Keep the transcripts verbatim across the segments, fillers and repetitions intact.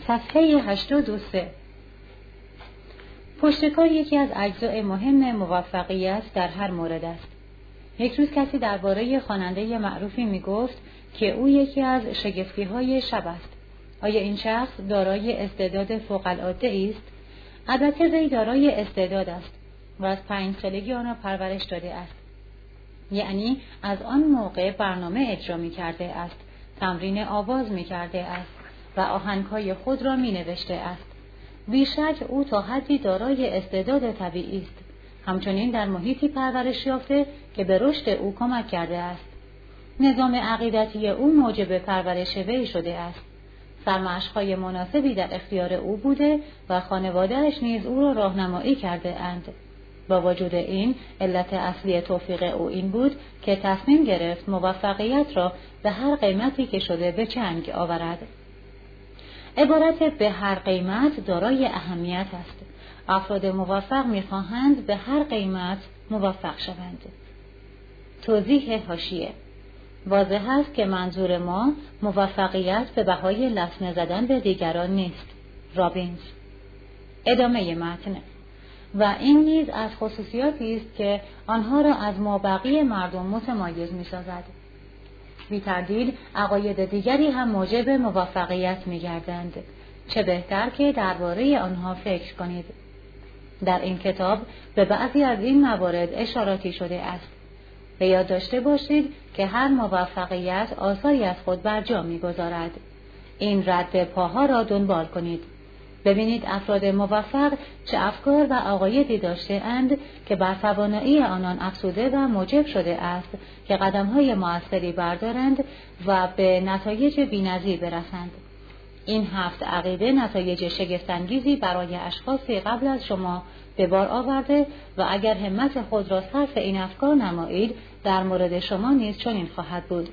صفحه هشتاد و سه. پشتکار یکی از اجزای مهم موفقیت در هر مورد است. یک روز کسی درباره خواننده معروفی میگفت که او یکی از شگفتی‌های شب است. آیا این شخص دارای استعداد فوق‌العاده است؟ البته وی دارای استعداد است و از پنج سالگی آن را پرورش داده است. یعنی از آن موقع برنامه اجرا می کرده است، تمرین آواز می کرده است و آهنگ‌های خود را می نوشته است. بیشک او تا حدی دارای استعداد طبیعی است. همچنین در محیطی پرورش یافته که به رشد او کمک کرده است. نظام عقیدتی او موجب پرورش وی شده است. سرمشق‌های مناسبی در اختیار او بوده و خانواده‌اش نیز او را راهنمایی کرده اند. با وجود این، علت اصلی توفیق او این بود که تصمیم گرفت موفقیت را به هر قیمتی که شده به چنگ آورد. عبارت به هر قیمت دارای اهمیت است. افراد موفق می‌خواهند به هر قیمت موفق شوند. توضیح حاشیه: واضح است که منظور ما موفقیت به بهای لطمه زدن به دیگران نیست. رابینز. ادامه متن: و این نیز از خصوصیاتی است که آنها را از مابقی مردم متمایز می‌سازد. بی تردید عقاید دیگری هم موجب موفقیت می‌گردند. چه بهتر که درباره آنها فکر کنید. در این کتاب به بعضی از این موارد اشاراتی شده است. به یاد داشته باشید که هر موفقیت آثاری از خود بر جا می‌گذارد. این رد پاها را دنبال کنید. ببینید افراد موفق چه افکار و عقایدی داشته اند که بر توانایی آنان افزوده و موجب شده است که قدم‌های مؤثری بردارند و به نتایج بی‌نظیر برسند. این هفت عقیده نتایج شگفت‌انگیزی برای اشخاصی قبل از شما به بار آورده و اگر همت خود را صرف این افکار نمایید، در مورد شما نیز چنین خواهد بود.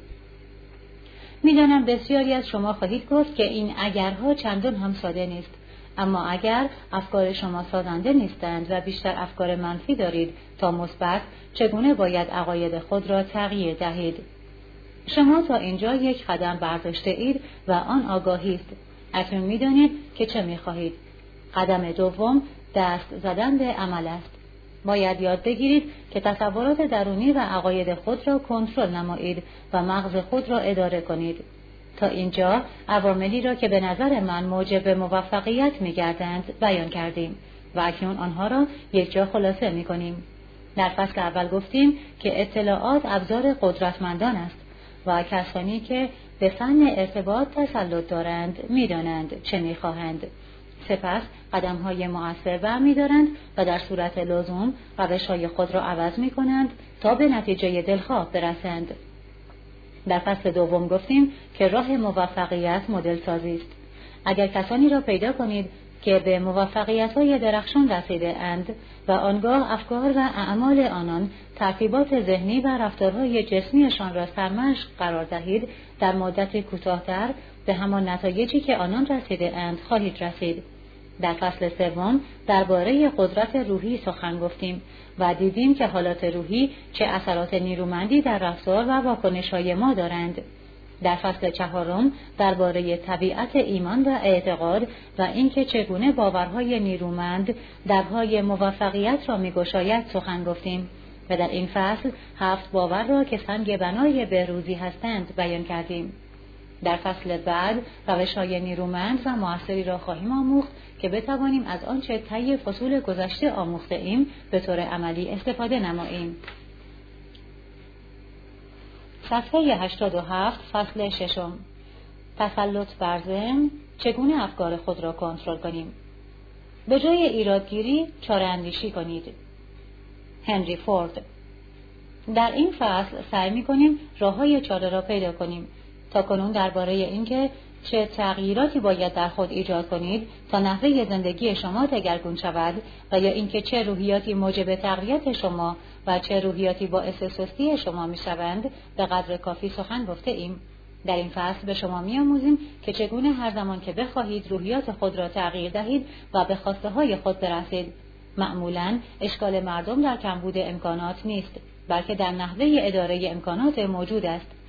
می‌دانم بسیاری از شما خواهید گفت که این اگرها چندان هم ساده نیست. اما اگر افکار شما سازنده نیستند و بیشتر افکار منفی دارید تا مثبت، چگونه باید عقاید خود را تغییر دهید؟ شما تا اینجا یک قدم برداشته اید و آن آگاهی است. اکنون می‌دانید که چه می‌خواهید. قدم دوم دست زدن به عمل است. باید یاد بگیرید که تصورات درونی و عقاید خود را کنترل نمایید و مغز خود را اداره کنید. تا اینجا عواملی را که به نظر من موجب موفقیت می‌گردند بیان کردیم و اکنون آنها را یک جا خلاصه می‌کنیم. در فصل اول گفتیم که اطلاعات ابزار قدرتمندان است و کسانی که به فن ارتباط تسلط دارند می‌دانند چه می‌خواهند. سپس قدم‌های مؤثر برمی‌دارند و در صورت لزوم روش‌های خود را عوض می‌کنند تا به نتیجه دلخواه برسند. در فصل دوم گفتیم که راه موفقیت مدل سازی است. اگر کسانی را پیدا کنید که به موفقیت‌های درخشان رسیده اند و آنگاه افکار و اعمال آنان ترتیبات ذهنی و رفتارهای جسمیشان را سرمشق قرار دهید، در مدت کوتاه‌تر به همان نتایجی که آنان رسیده اند خواهید رسید. در فصل سوم درباره قدرت روحی سخن گفتیم و دیدیم که حالات روحی چه اثرات نیرومندی در رفتار و واکنش‌های ما دارند. در فصل چهارم درباره طبیعت ایمان و اعتقاد و اینکه چگونه باورهای نیرومند درهای موفقیت را می‌گشاید سخن گفتیم و در این فصل هفت باور را که سنگ بنای بهروزی هستند بیان کردیم. در فصل بعد روش‌های نیرومند و موثری را خواهیم آموخت که بتوانیم از آنچه طی فصول گذشته آموخته ایم به طور عملی استفاده نماییم. صفحه هشتاد و هفت فصل ششم. تسلط بر ذهن، چگونه افکار خود را کنترل کنیم. به جای ایرادگیری چاره اندیشی کنید. هنری فورد. در این فصل سعی می‌کنیم راه‌های چاره را پیدا کنیم. تاکنون درباره اینکه چه تغییراتی باید در خود ایجاد کنید تا نحوه زندگی شما دگرگون شود و یا اینکه چه روحیاتی موجب تقویت شما و چه روحیاتی باعث سستی شما میشوند به قدر کافی سخن گفته ایم. در این فصل به شما می‌آموزیم که چگونه هر زمان که بخواهید روحیات خود را تغییر دهید و به خواسته های خود برسید. معمولاً اشکال مردم در کمبود امکانات نیست، بلکه در نحوه اداره امکانات موجود است.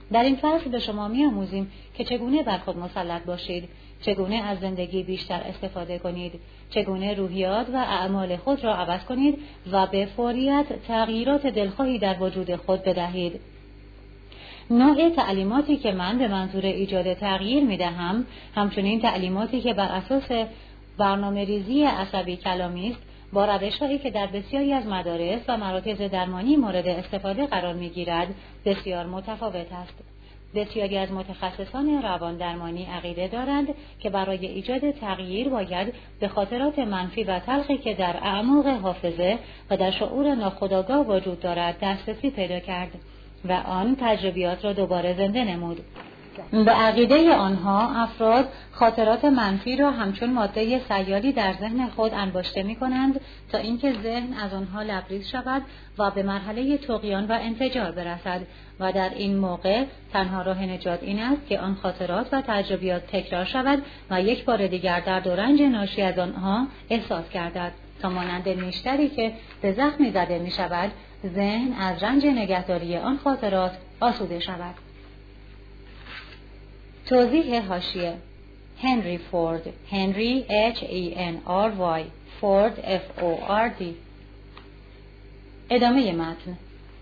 در این فصل به شما می‌آموزیم که چگونه بر خود مسلط باشید، چگونه از زندگی بیشتر استفاده کنید، چگونه روحیات و اعمال خود را عوض کنید و به فوریت تغییرات دلخواهی در وجود خود بدهید. نوع تعلیماتی که من به منظور ایجاد تغییر می‌دهم، همچنین تعلیماتی که بر اساس برنامه‌ریزی عصبی کلامی است، با روش‌هایی که در بسیاری از مدارس و مراکز درمانی مورد استفاده قرار می‌گیرد، بسیار متفاوت است. بسیاری از متخصصان روان درمانی عقیده دارند که برای ایجاد تغییر باید به خاطرات منفی و تلخی که در اعماق حافظه و در شعور ناخودآگاه وجود دارد دسترسی پیدا کرد و آن تجربیات را دوباره زنده نمود. به عقیده آنها افراد خاطرات منفی را همچون ماده سیالی در ذهن خود انباشته می کنند تا اینکه ذهن از آنها لبریز شود و به مرحله طغیان و انفجار برسد و در این موقع تنها راه نجات این است که آن خاطرات و تجربیات تکرار شود و یک بار دیگر درد و رنج ناشی از آنها احساس گردد تا مانند نیشتری که به زخمی زده می شود ذهن از رنج نگهداری آن خاطرات آسوده شود. توضیح حاشیه: هنری فورد، هنری H E N R Y، فورد F O R D. ادامه متن: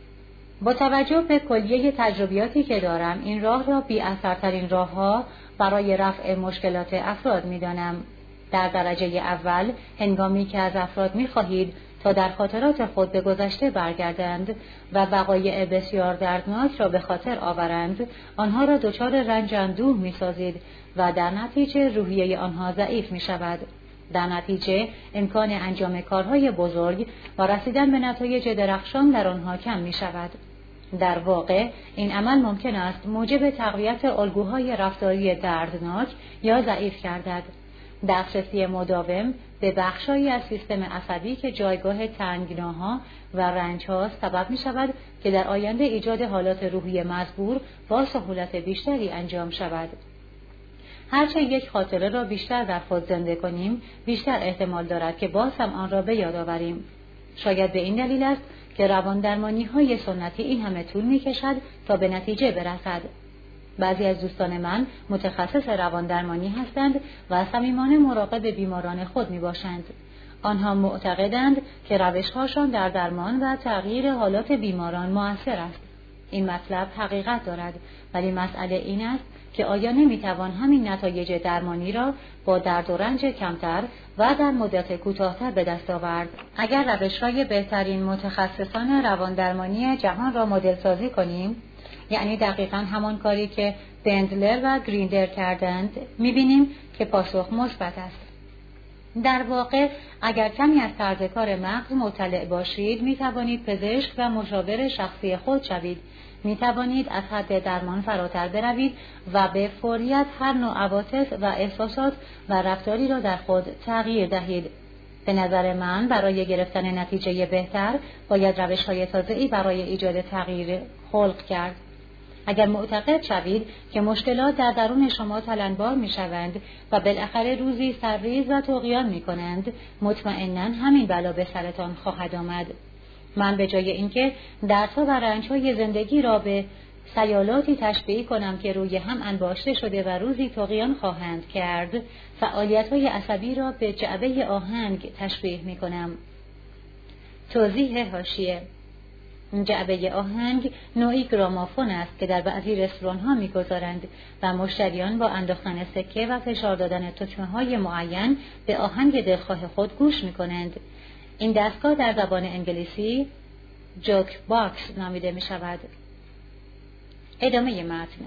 با توجه به کلیه تجربیاتی که دارم این راه را بی اثرترین راه‌ها برای رفع مشکلات افراد می‌دانم. در درجه اول هنگامی که از افراد می‌خواهید تا در خاطرات خود به گذشته برگردند و وقایع بسیار دردناک را به خاطر آورند، آنها را دچار رنج اندوه می‌سازید و در نتیجه روحیه آنها ضعیف می‌شود. در نتیجه امکان انجام کارهای بزرگ و رسیدن به نتایج درخشان در آنها کم می‌شود. در واقع این عمل ممکن است موجب تقویت الگوهای رفتاری دردناک یا ضعیف گردد. دسترسی مداوم به بخشایی از سیستم عصبی که جایگاه تنگناها و رنج‌ها سبب می‌شود که در آینده ایجاد حالات روحی مزبور با سهولت بیشتری انجام شود. هرچه یک خاطره را بیشتر در خود زنده کنیم، بیشتر احتمال دارد که باز هم آن را به یاد آوریم. شاید به این دلیل است که رواندرمانی‌های سنتی این همه طول می‌کشد تا به نتیجه برسد. بعضی از دوستان من متخصص رواندرمانی هستند و صمیمانه مراقب بیماران خود میباشند. آنها معتقدند که روش‌هاشان در درمان و تغییر حالات بیماران مؤثر است. این مطلب حقیقت دارد، ولی مسئله این است که آیا نمیتوان همین نتایج درمانی را با درد و رنج کمتر و در مدت کوتاه‌تر به دست آورد؟ اگر روش‌های بهترین متخصصان رواندرمانی جهان را مدل سازی کنیم، یعنی دقیقاً همان کاری که بندلر و گریندر کردند، می‌بینیم که پاسخ مثبت است. در واقع اگر کمی از طرز کار مغز مطلع باشید، می‌توانید پزشک و مشاور شخصی خود شوید. می‌توانید از حد درمان فراتر بروید و به فوریت هر نوع عواطف و احساسات و رفتاری را در خود تغییر دهید. به نظر من برای گرفتن نتیجه بهتر باید روش‌های تازه‌ای برای ایجاد تغییر خلق کرد. اگر معتقد شوید که مشکلات در درون شما تلنبار می‌شوند و بالاخره روزی سرریز و طغیان می‌کنند، مطمئناً همین بلا به سرتان خواهد آمد. من به جای اینکه دردها و رنج‌های زندگی را به سیالاتی تشبیه کنم که روی هم انباشته شده و روزی طغیان خواهند کرد، فعالیت‌های عصبی را به جعبه آهنگ تشبیه می‌کنم. توضیح حاشیه: جعبه آهنگ نوعی گرامافون است که در بعضی رستوران‌ها می‌گذارند و مشتریان با انداختن سکه و فشار دادن تکمه‌های معین به آهنگ دلخواه خود گوش می‌کنند. این دستگاه در زبان انگلیسی جوک باکس نامیده می‌شود. ادامه متن: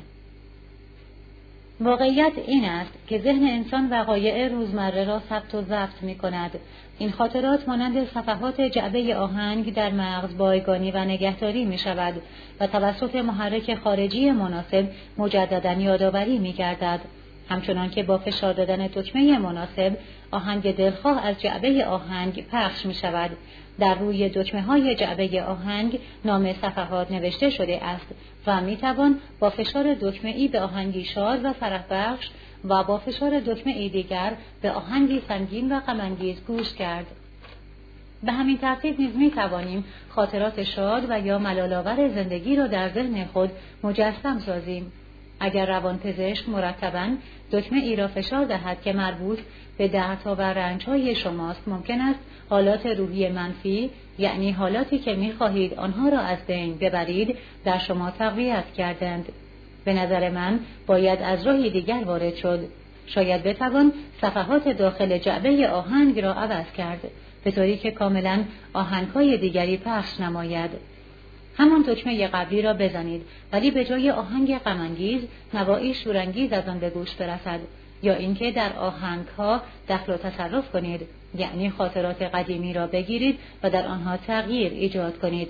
واقعیت این است که ذهن انسان وقایع روزمره را ثبت و ضبط می‌کند. این خاطرات مانند صفحات جعبه آهنگ در مغز بایگانی و نگهداری می‌شود و توسط محرک خارجی مناسب مجدداً یادآوری می‌گردد. همچنان که با فشار دادن دکمه مناسب آهنگ دلخواه از جعبه آهنگ پخش می‌شود. در روی دکمه‌های جعبه آهنگ نام صفحات نوشته شده است و می‌توان با فشار دکمه‌ای به آهنگی شاد و فرح بخش و با فشار دکمه‌ای دیگر به آهنگی سنگین و غم‌انگیز گوش کرد. به همین ترتیب نیز می توانیم خاطرات شاد و یا ملال‌آور زندگی را در ذهن خود مجسم سازیم. اگر روانپزشک مرتباً دکمه ای را فشار دهد که مربوط به دردها و رنج‌های شماست، ممکن است حالات روحی منفی، یعنی حالاتی که می‌خواهید آنها را از بین ببرید، در شما تقویت کردند. به نظر من باید از راهی دیگر وارد شد. شاید بتوان صفحات داخل جعبه آهنگ را عوض کرد، به طوری که کاملاً آهنگ‌های دیگری پخش نماید. همان دکمه قبلی را بزنید، ولی به جای آهنگ غم‌انگیز نوایی شورانگیز از آن به گوش برسد، یا اینکه در آهنگ‌ها دخل و تصرف کنید، یعنی خاطرات قدیمی را بگیرید و در آنها تغییر ایجاد کنید.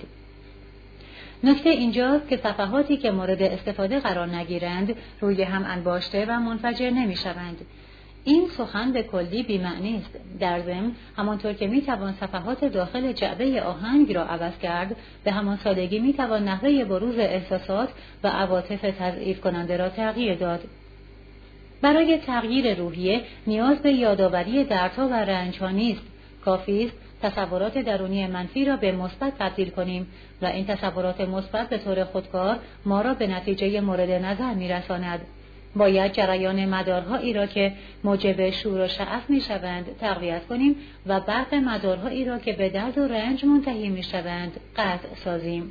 نکته اینجاست که صفحاتی که مورد استفاده قرار نگیرند روی هم انباشته و منفجر نمی‌شوند. این سخن به کلی بی‌معنی است. در ضمن همانطور که میتوان صفحات داخل جعبه آهنگ را عوض کرد، به همان سادگی میتوان نحوه بروز احساسات و عواطف تضعیف کننده را تغییر داد. برای تغییر روحیه نیاز به یادآوری دردها و رنج‌ها نیست. کافی است تصورات درونی منفی را به مثبت تبدیل کنیم و این تصورات مثبت به طور خودکار ما را به نتیجه مورد نظر میرساند. باید جریان مدارهایی را که موجب شور و شعف میشوند تقویت کنیم و برق مدارهایی را که به درد و رنج منتهی میشوند قطع سازیم.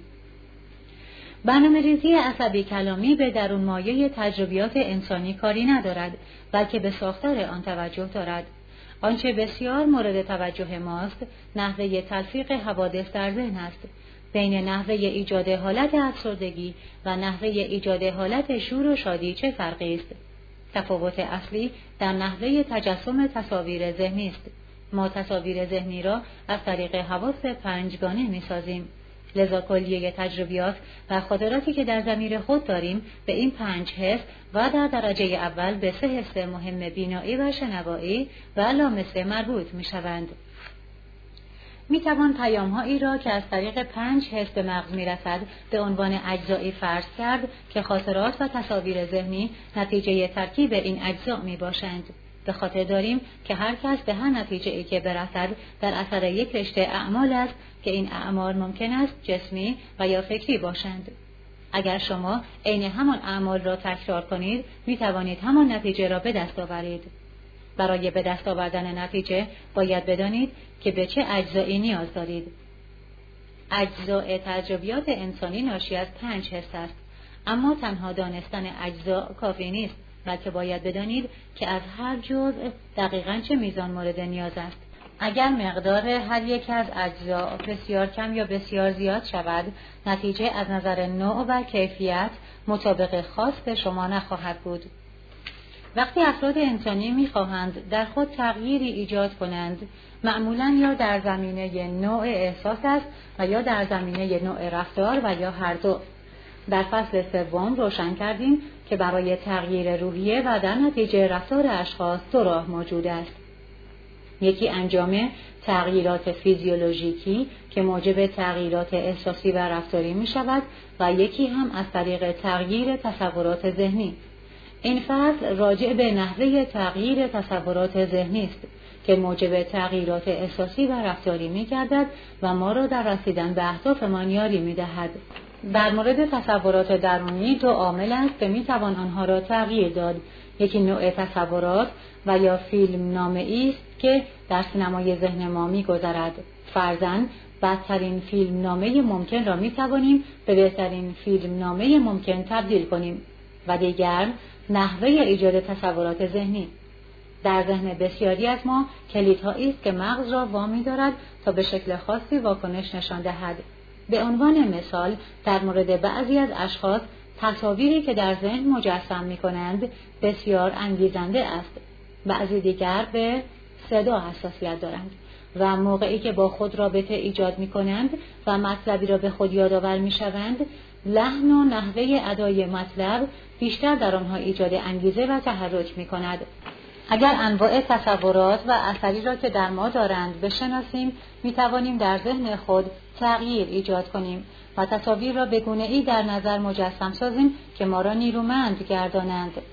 برنامه‌ریزی عصبی کلامی به درون مایه تجربیات انسانی کاری ندارد، بلکه به ساختار آن توجه دارد. آنچه بسیار مورد توجه ماست نحوه تلفیق حوادث در ذهن است. بین نحوه ایجاد حالت افسردگی و نحوه ایجاد حالت شور و شادی چه فرقی است؟ تفاوت اصلی در نحوه تجسم تصاویر ذهنی است. ما تصاویر ذهنی را از طریق حواس پنجگانه می‌سازیم. لذا کلیه تجربیات و خاطراتی که در ضمیر خود داریم به این پنج حس و در درجه اول به سه حس مهم بینایی و شنوایی و لامسه مربوط می‌شوند. می توان پیام‌هایی را که از طریق پنج حس به مغز می‌رسد به عنوان اجزایی فرض کرد که خاطرات و تصاویر ذهنی نتیجه ترکیب این اجزا میباشند. به خاطر داریم که هر کس به هر نتیجه‌ای که برسد در اثر یک رشته اعمال است که این اعمال ممکن است جسمی و یا فکری باشند. اگر شما عین همان اعمال را تکرار کنید می توانید همان نتیجه را به دست آورید. برای به دست آوردن نتیجه باید بدانید که به چه اجزایی نیاز دارید. اجزای تجربیات انسانی ناشی از پنج حس است، اما تنها دانستن اجزا کافی نیست، بلکه باید بدانید که از هر جزء دقیقاً چه میزان مورد نیاز است. اگر مقدار هر یک از اجزا بسیار کم یا بسیار زیاد شود، نتیجه از نظر نوع و کیفیت مطابق خواست شما نخواهد بود. وقتی افراد انسانی می‌خواهند در خود تغییری ایجاد کنند، معمولاً یا در زمینه نوع احساس است و یا در زمینه نوع رفتار و یا هر دو. در فصل سوم روشن کردیم که برای تغییر روحیه و در نتیجه رفتار اشخاص دو راه موجود است. یکی انجام تغییرات فیزیولوژیکی که موجب تغییرات احساسی و رفتاری می شود و یکی هم از طریق تغییر تصورات ذهنی. این فصل راجع به نحوه تغییر تصورات ذهنی است که موجب تغییرات احساسی و رفتاری می گردد و ما را در رسیدن به اهدافمان یاری می دهد. در مورد تصورات درونی دو عامل است که می توان آنها را تغییر داد. یکی نوع تصورات و یا فیلم نامه‌ای است که در سینمای ذهن ما می گذرد. فرضاً بدترین فیلم نامه ممکن را می توانیم به بهترین فیلم نامه ممکن تبدیل کنیم. و دیگر نحوه ایجاد تصورات ذهنی. در ذهن بسیاری از ما کلیدهایی است که مغز را وامی دارد تا به شکل خاصی واکنش نشان دهد. به عنوان مثال در مورد بعضی از اشخاص تصاویری که در ذهن مجسم می کنند بسیار انگیزنده است. بعضی دیگر به صدا حساسیت دارند و موقعی که با خود رابطه ایجاد می کنند و مطلبی را به خود یادآور می شوند، لحن و نحوه ادای مطلب بیشتر در آنها ایجاد انگیزه و تحرک می کند. اگر انواع تصورات و اثری را که در ما دارند بشناسیم، می توانیم در ذهن خود تغییر ایجاد کنیم و تصاویر را به گونه‌ای در نظر مجسم سازیم که ما را نیرومند گردانند.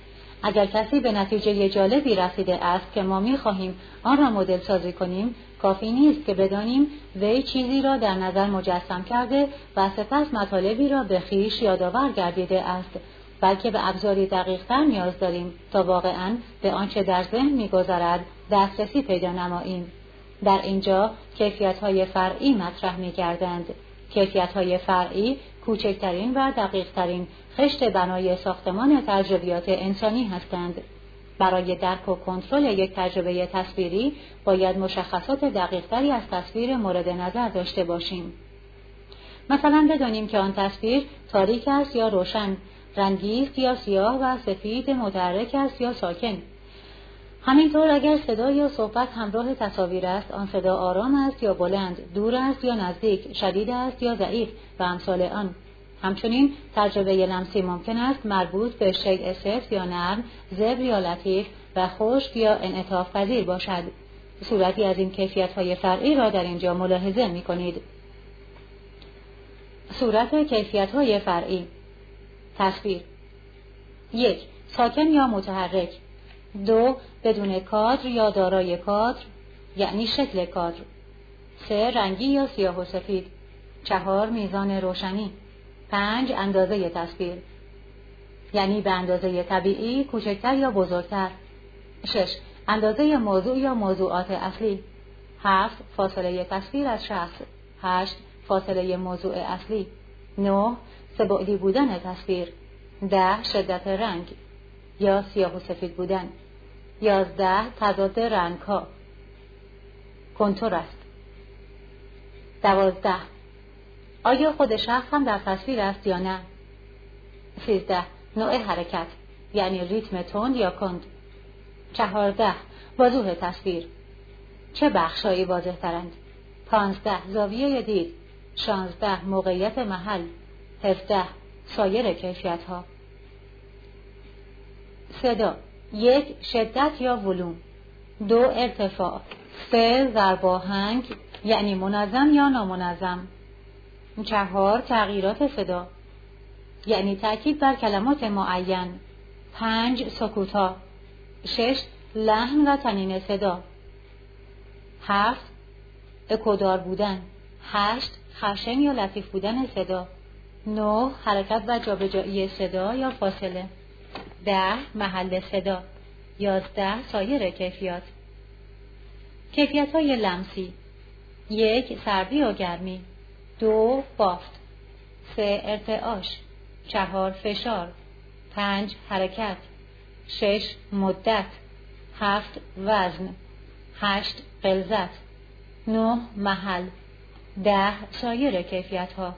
اگر کسی به نتیجه جالبی رسیده است که ما می‌خواهیم آن را مدل سازی کنیم، کافی نیست که بدانیم وی چیزی را در نظر مجسم کرده و سپس مطالبی را به خویش یادآور گردیده است، بلکه به ابزاری دقیق‌تر نیاز داریم تا واقعاً به آنچه در ذهن می‌گذرد دسترسی پیدا نماییم. در اینجا کیفیت‌های فرعی مطرح می‌گردند. کیفیت‌های فرعی کوچکترین و دقیق‌ترین خشت بنای ساختمان تجربیات انسانی هستند. برای درک و کنترل یک تجربه تصویری باید مشخصات دقیق‌تری از تصویر مورد نظر داشته باشیم. مثلا بدانیم که آن تصویر تاریک است یا روشن، رنگی است یا سیاه و سفید، متحرک است یا ساکن. همینطور اگر صدا یا صحبت همراه تصاویر است، آن صدا آرام است یا بلند، دور است یا نزدیک، شدید است یا ضعیف و امثال آن. همچنین تجربه لمسی ممکن است مربوط به شیء سفت یا نرم، زبر یا لطیف و خشک یا انعطاف پذیر باشد. صورتی از این کیفیت‌های فرعی را در اینجا ملاحظه می‌کنید. صورت کیفیت‌های فرعی: تصویر: یک. ساکن یا متحرک. دو. بدون کادر یا دارای کادر، یعنی شکل کادر. سه. رنگی یا سیاه و سفید. چهار. میزان روشنی. پنج. اندازه تصویر، یعنی به اندازه طبیعی، کوچکتر یا بزرگتر. شش. اندازه موضوع یا موضوعات اصلی. هفت. فاصله تصویر از شخص. هشت. فاصله موضوع اصلی. نه. سه‌بعدی بودن تصویر. ده. شدت رنگ یا سیاه و سفید بودن. یازده. تضاد رنگ ها، کنتراست. دوازده. آیا خود شخص هم در تصویر است یا نه؟ سیزده. نوع حرکت، یعنی ریتم تند یا کند. چهارده. وضوح تصویر، چه بخشایی واضح ترند؟ پانزده. زاویه دید. شانزده. موقعیت محل. هفده. سایر کیفیت ها. صدا: یک. شدت یا ولوم. دو. ارتفاع. سه. ضرباهنگ، یعنی منظم یا نامنظم. چهار. تغییرات صدا، یعنی تأکید بر کلمات معین. پنج. سکوت‌ها. شش. لحن و طنین صدا. هفت. اکودار بودن. هشت. خشن یا لطیف بودن صدا. نه. حرکت و جابجایی صدا یا فاصله. ده. محل صدا. یازده. سایر کیفیات. کیفیت‌های لمسی: یک. سردی و گرمی. دو. بافت. سه. ارتعاش. چهار. فشار. پنج. حرکت. شش. مدت. هفت. وزن. هشت. غلظت. نه. محل. ده. سایر کیفیت ها.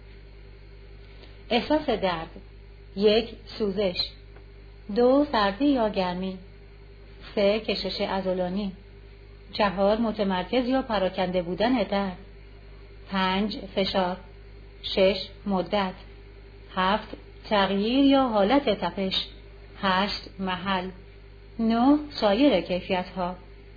احساس درد: یک. سوزش. دو. سردی یا گرمی. سه. کشش عضلانی. چهار. متمرکز یا پراکنده بودن درد. پنج. فشار. شش. مدت. هفت. تغییر یا حالت تپش. هشت. محل. نه. سایر کیفیت ها.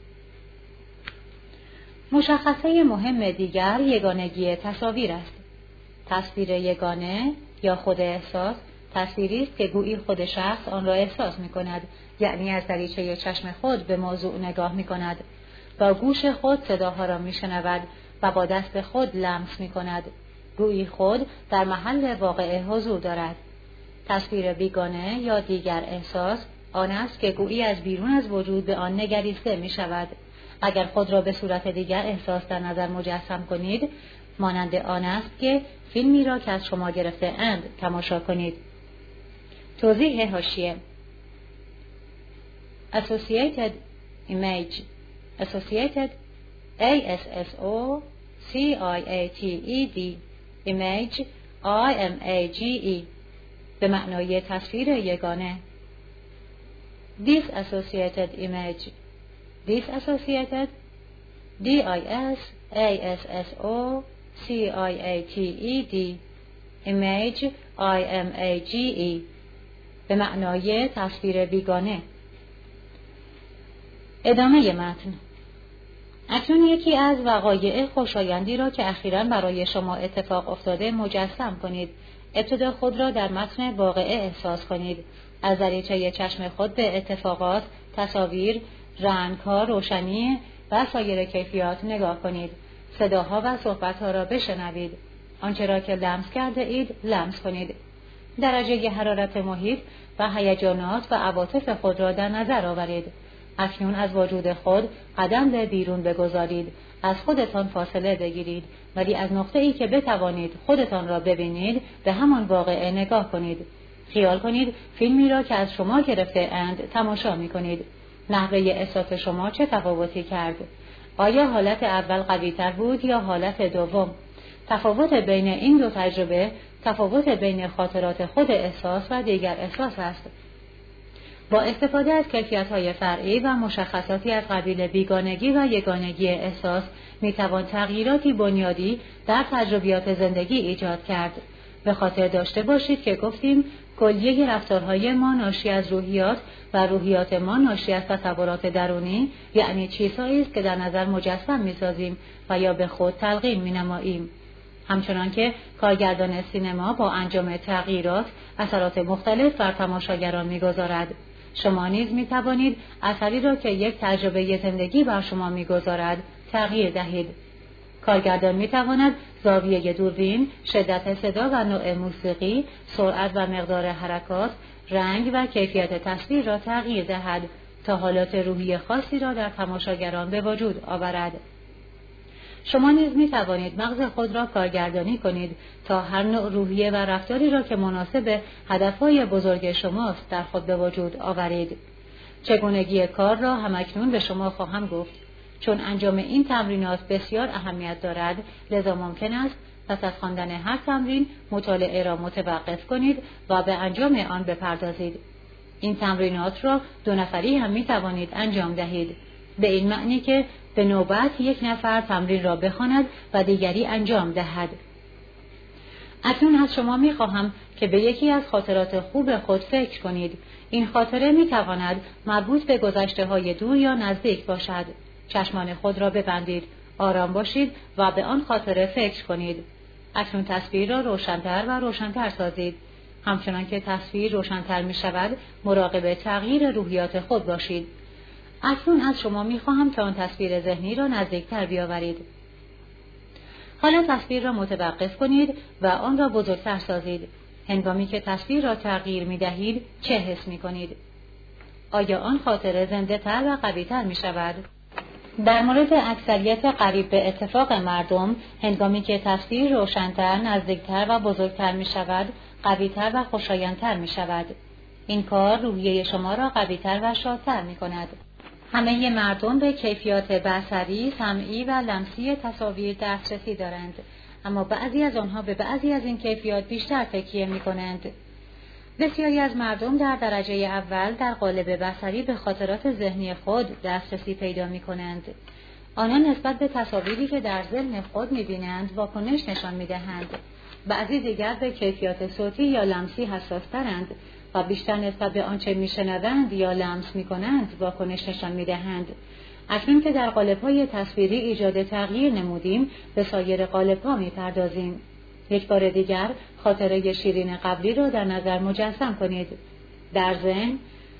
مشخصه مهم دیگر یگانگی تصاویر است. تصویر یگانه یا خود احساس تصویری است که گویی خود شخص آن را احساس می کند، یعنی از دریچه چشم خود به موضوع نگاه می کند، با گوش خود صداها را می شنود و با دست خود لمس می کند. گویی خود در محل واقعه حضور دارد. تصویر بیگانه یا دیگر احساس آن است که گویی از بیرون از وجود به آن نگریسته می شود. اگر خود را به صورت دیگر احساس در نظر مجسم کنید، مانند آن است که فیلمی را که از شما گرفته اند تماشا کنید. توضیح حاشیه: Associated Image Associated A S S O C I A T E D Image I M A G E به معنای تصویر یگانه. Disassociated Image Disassociated D I S A S S O C I A T E D Image I M A G E به معنای تصویر بیگانه. ادامه متن. اکنون یکی از وقایع خوشایندی را که اخیراً برای شما اتفاق افتاده مجسم کنید. ابتدا خود را در متن واقعه احساس کنید. از دریچه چشم خود به اتفاقات، تصاویر، رنگ‌ها، روشنی و سایر کیفیات نگاه کنید. صداها و صحبت‌ها را بشنوید. آنچه را که لمس کرده اید لمس کنید. درجه حرارت محیط و هیجانات و عواطف خود را در نظر آورید. اکنون از وجود خود قدم به بیرون بگذارید. از خودتان فاصله بگیرید، ولی از نقطه‌ای که بتوانید خودتان را ببینید به همان واقعه نگاه کنید. خیال کنید فیلمی را که از شما گرفته اند تماشا می کنید. نحوه احساس شما چه تفاوتی کرد؟ آیا حالت اول قوی‌تر بود یا حالت دوم؟ تفاوت بین این دو تجربه تفاوت بین خاطرات خود احساس و دیگر احساس است. با استفاده از کیفیت‌های فرعی و مشخصاتی از قبیل بیگانگی و یگانگی احساس می‌توان تغییراتی بنیادی در تجربیات زندگی ایجاد کرد. به خاطر داشته باشید که گفتیم کلیه رفتارهای ما ناشی از روحیات و روحیات ما ناشی از تصورات درونی، یعنی چیزهایی است که در نظر مجسم می‌سازیم و یا به خود تلقین می‌نماییم. همچنان که کارگردان سینما با انجام تغییرات اثرات مختلف بر تماشاگران می‌گذارد، شما نیز می‌توانید اثری را که یک تجربه زندگی بر شما می‌گذارد تغییر دهید. کارگردان می‌تواند زاویه دوربین، شدت صدا و نوع موسیقی، سرعت و مقدار حرکات، رنگ و کیفیت تصویر را تغییر دهد تا حالات روحی خاصی را در تماشاگران به وجود آورد. شما نیز می‌توانید مغز خود را کارگردانی کنید تا هر نوع روحیه و رفتاری را که مناسب هدفهای بزرگ شماست در خود به وجود آورید. چگونگی کار را همکنون به شما خواهم گفت. چون انجام این تمرینات بسیار اهمیت دارد، لذا ممکن است پس از خواندن هر تمرین مطالعه را متوقف کنید و به انجام آن بپردازید. این تمرینات را دو نفری هم می توانید انجام دهید، به این معنی که به نوبت یک نفر تمرین را بخواند و دیگری انجام دهد. اکنون از شما می خواهم که به یکی از خاطرات خوب خود فکر کنید. این خاطره می تواند مربوط به گذشته های دور یا نزدیک باشد. چشمان خود را ببندید، آرام باشید و به آن خاطره فکر کنید. اکنون تصویر را روشن‌تر و روشن‌تر سازید. همچنان که تصویر روشن‌تر می شود، مراقب تغییر روحیات خود باشید. اکنون از شما می خواهم که آن تصویر ذهنی را نزدیکتر بیاورید. حالا تصویر را متوقف کنید و آن را بزرگتر سازید. هنگامی که تصویر را تغییر می دهید، چه حس می کنید؟ آیا آن خاطره زنده تر و قوی تر می شود؟ در مورد اکثریت قریب به اتفاق مردم، هنگامی که تصویر روشن‌تر، نزدیکتر و بزرگتر می شود، قوی‌تر و خوشایندتر می شود. این کار روحیه شما را قوی‌تر و شادتر می کند. همه مردم به کیفیات بصری، سمعی و لمسی تصاویر دسترسی دارند، اما بعضی از آنها به بعضی از این کیفیات بیشتر تکیه می کنند. بسیاری از مردم در درجه اول در قالب بصری به خاطرات ذهنی خود دسترسی پیدا می کنند. آنان نسبت به تصاویری که در ذهن خود می بینند واکنش نشان می دهند. بعضی دیگر به کیفیات صوتی یا لمسی حساس ترند و بیشتر نسبت به آنچه می شنوند یا لمس می کنند واکنش نشان می دهند. اکنون که در قالب‌های تصویری ایجاد تغییر نمودیم، به سایر قالب‌ها می پردازیم. یک بار دیگر خاطره شیرین قبلی را در نظر مجسم کنید. در ذهن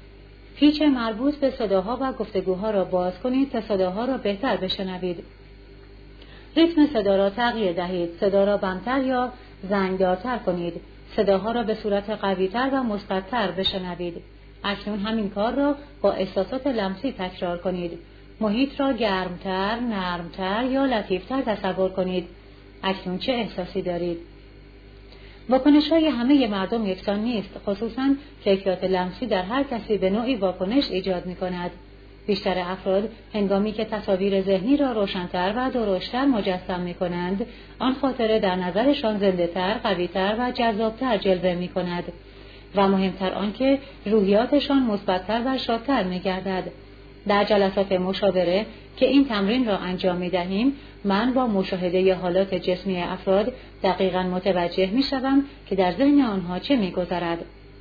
پیچ مربوط به صداها و گفتگوها را باز کنید تا صداها را بهتر بشنوید. ریتم صدا را تغییر دهید. صدا را بمتر یا زنگدارتر کنید. صداها را به صورت قوی‌تر و مثبت‌تر بشنوید. اکنون همین کار را با احساسات لمسی تکرار کنید. محیط را گرمتر، نرمتر یا لطیفتر تصور کنید. اکنون چه احساسی دارید؟ واکنش‌های همه مردم یکسان نیست، خصوصاً کیفیات لمسی در هر کسی به نوعی واکنش ایجاد می‌کند. بیشتر افراد هنگامی که تصاویر ذهنی را روشن‌تر و درشت‌تر مجسم می‌کنند، آن خاطره در نظرشان زنده‌تر، قوی‌تر و جذاب‌تر جلوه می‌کند و مهمتر آنکه روحیاتشان مثبت‌تر و شادتر می‌گردد. در جلسات مشاوره که این تمرین را انجام می‌دهیم، من با مشاهده حالات جسمی افراد دقیقاً متوجه می‌شوم که در ذهن آنها چه می‌گذرد.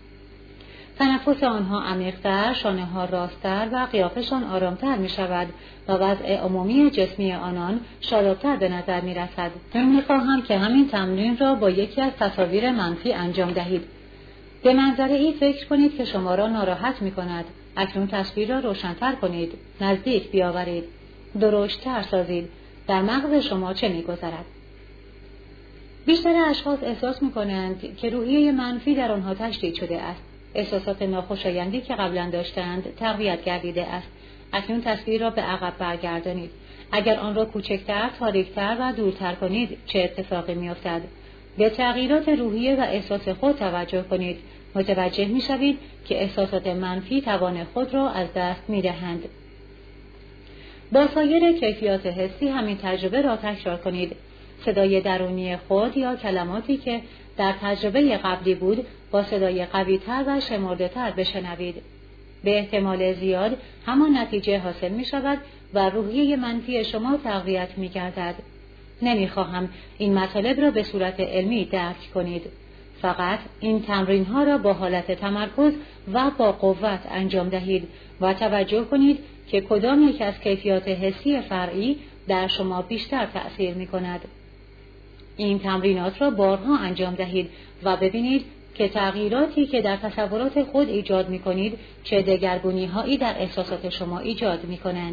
تنفس آنها عمیق‌تر، شانه‌ها راست‌تر و قیافشان آرام‌تر می‌شود و وضع عمومی جسمی آنان شاداب‌تر به نظر می‌رسد. من می‌خواهم که همین تمرین را با یکی از تصاویر منفی انجام دهید. به منظره ای فکر کنید که شما را ناراحت می کند. اکنون تصویر را روشن‌تر کنید، نزدیک بیاورید، درشت‌تر سازید. در مغز شما چه می گذرد؟ بیشتر اشخاص احساس می کنند که روحیه منفی در آنها تشدید شده است. احساسات ناخوشایندی که قبلا داشتند تقویت گردیده است. اکنون تصویر را به عقب برگردانید. اگر آن را کوچکتر، تاریکتر و دورتر کنید چه اتفاقی می افتد؟ به تغییرات روحیه و احساس خود توجه کنید. متوجه می شوید که احساسات منفی توان خود را از دست می دهند. با سایر کیفیات حسی همین تجربه را تکرار کنید. صدای درونی خود یا کلماتی که در تجربه قبلی بود با صدای قوی‌تر و شمرده‌تر بشنوید. به احتمال زیاد همان نتیجه حاصل می شود و روحیه منفی شما تقویت می گردد. نمی خواهم این مطالب را به صورت علمی درک کنید. فقط این تمرین ها را با حالت تمرکز و با قوت انجام دهید و توجه کنید که کدام یک از کیفیات حسی فرعی در شما بیشتر تأثیر می کند. این تمرینات را بارها انجام دهید و ببینید که تغییراتی که در تصورات خود ایجاد می کنید چه دگرگونی هایی در احساسات شما ایجاد می کنند.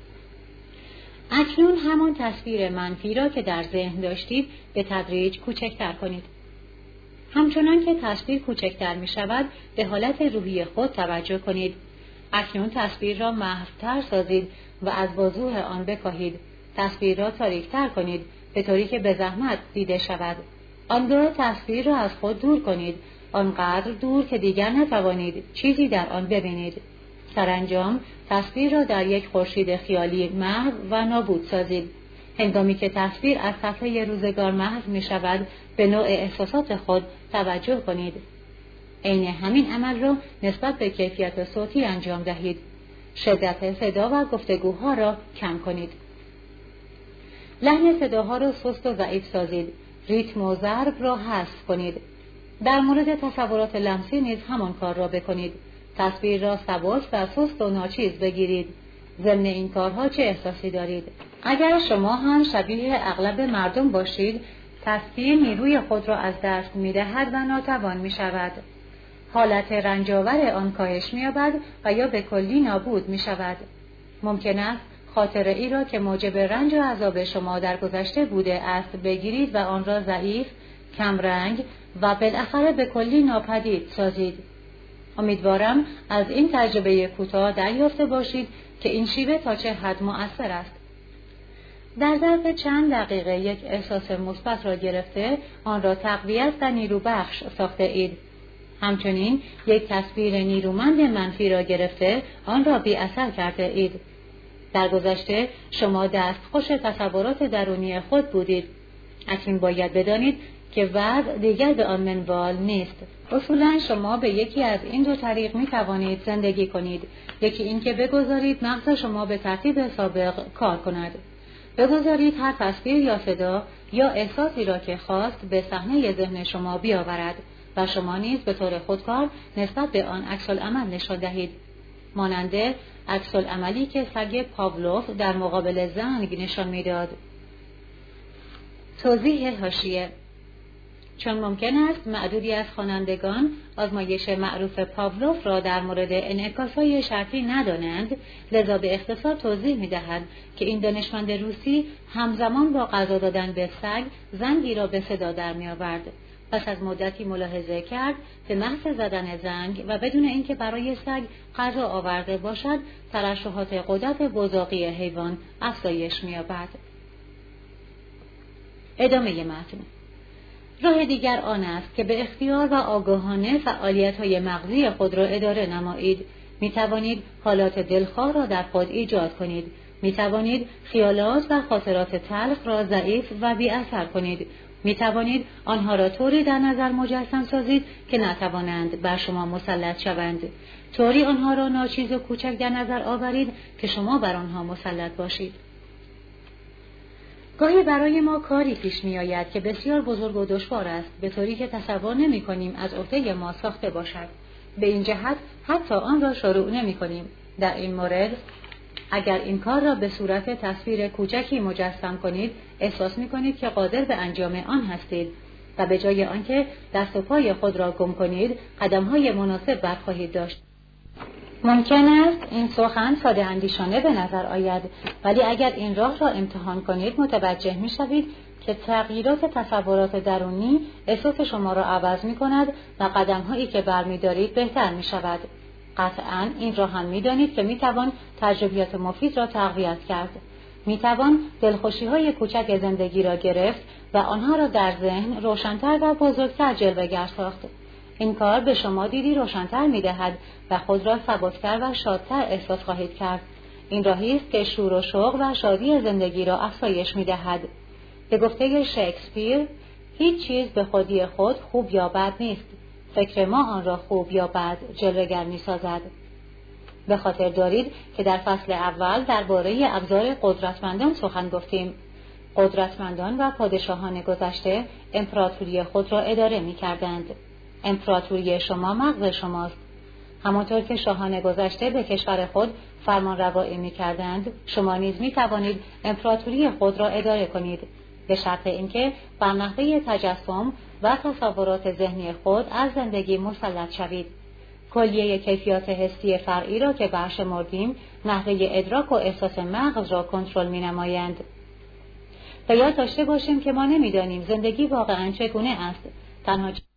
اکنون همان تصویر منفی را که در ذهن داشتید به تدریج کوچکتر کنید. همچنان که تصویر کوچکتر می شود به حالت روحی خود توجه کنید. اکنون تصویر را محوتر سازید و از وضوح آن بکاهید. تصویر را تاریکتر کنید به طوری که به زحمت دیده شود. آنگاه تصویر را از خود دور کنید، آنقدر دور که دیگر نتوانید چیزی در آن ببینید. سرانجام تصویر را در یک خورشید خیالی محو و نابود سازید. هنگامی که تصویر از صفحه روزگار محو می شود به نوع احساسات خود توجه کنید. عین همین عمل را نسبت به کیفیت صوتی انجام دهید. شدت صدا و گفتگوها را کم کنید. لحن صداها را سست و ضعیف سازید. ریتم و ضرب را حذف کنید. در مورد تصورات لمسی نیز همان کار را بکنید. تصویر را سبک و سست و ناچیز بگیرید. ضمن این کارها چه احساسی دارید؟ اگر شما هم شبیه اغلب مردم باشید، تصویر نیروی خود را از دست می‌دهد و ناتوان می‌شود. حالت رنجاور آن کاهش می‌یابد و یا به کلی نابود می‌شود. ممکن است خاطره ای را که موجب رنج و عذاب شما در گذشته بوده است بگیرید و آن را ضعیف، کمرنگ و بالاخره به کلی ناپدید سازید. امیدوارم از این تجربه کوتاه دریافته باشید که این شیوه تا چه حد مؤثر است. در ظرف چند دقیقه یک احساس مثبت را گرفته آن را تقویت و نیروبخش ساخته اید. همچنین یک تصویر نیرومند منفی را گرفته آن را بی اثر کرده اید. در گذشته شما دستخوش تصورات درونی خود بودید. اکنون باید بدانید که وضع دیگر به آن منوال نیست. اصولا شما به یکی از این دو طریق می توانید زندگی کنید. یکی این که بگذارید مغز شما به ترتیب سابق کار کند. بگذارید هر تصویر یا صدا یا احساسی را که خواست به صحنه ذهن شما بیاورد و شما نیز به طور خودکار نسبت به آن عکس‌العمل نشان دهید. ماننده عکس‌العملی که سگ پاولوف در مقابل زنگ نشان میداد. توضیح حاشیه: چون ممکن است معدودی از خوانندگان آزمایش معروف پاولوف را در مورد انعکاس‌های شرطی ندانند، لذا به اختصار توضیح می‌دهد که این دانشمند روسی همزمان با غذا دادن به سگ زنگی را به صدا در می‌آورد. پس از مدتی ملاحظه کرد که محض زدن زنگ و بدون اینکه برای سگ غذا آورده باشد ترشحات غدد بزاقی حیوان افزایش می‌یابد. ادامه متن. راه دیگر آن است که به اختیار و آگاهانه فعالیت‌های مغزی خود را اداره نمایید. می توانید حالات دلخواه را در خود ایجاد کنید. می توانید خیالات و خاطرات تلخ را ضعیف و بی اثر کنید. می توانید آنها را طوری در نظر مجسم سازید که نتوانند بر شما مسلط شوند. طوری آنها را ناچیز و کوچک در نظر آورید که شما بر آنها مسلط باشید. گاهی برای ما کاری پیش می آید که بسیار بزرگ و دشوار است، به طوری که تصور نمی کنیم از عهده ما ساخته باشد. به این جهت حتی آن را شروع نمی کنیم. در این مورد اگر این کار را به صورت تصویر کوچکی مجسم کنید، احساس می کنید که قادر به انجام آن هستید و به جای آنکه دست و پای خود را گم کنید قدم‌های مناسب برخواهید داشت. ممکن است این سخن ساده اندیشانه به نظر آید، ولی اگر این راه را امتحان کنید متوجه می شوید که تغییرات تصورات درونی احساس شما را عوض می کند و قدم‌هایی که برمی دارید بهتر می شود. قطعاً این را هم می دانید که می توان تجربیات مفید را تقویت کرد. می توان دلخوشی‌های کوچک زندگی را گرفت و آنها را در ذهن روشن‌تر و بزرگتر جلوه‌گر ساخت. این کار به شما دیدی روشن‌تر می‌دهد و خود را سبک‌تر و شادتر احساس خواهید کرد. این راهی است که شور و شوق و شادی زندگی را افزایش می‌دهد. به گفته شکسپیر، هیچ چیز به خودی خود خوب یا بد نیست. فکر ما آن را خوب یا بد جلوه‌گر می‌سازد. به خاطر دارید که در فصل اول درباره ابزار قدرتمندان سخن گفتیم. قدرتمندان و پادشاهان گذشته امپراتوری خود را اداره می‌کردند. امپراتوری شما مغز شماست. همانطور که شاهان گذشته به کشور خود فرمان روایی می کردند، شما نیز می توانید امپراتوری خود را اداره کنید، به شرط اینکه بر نحوه تجسم و تصورات ذهنی خود از زندگی مسلط شوید. کلیه کیفیات حسی فرعی را که برشمردیم، نحوه ادراک و احساس مغز را کنترل می نمایند. و یاد داشته باشیم که ما نمی دانیم زندگی واقعاً چگونه است. تنها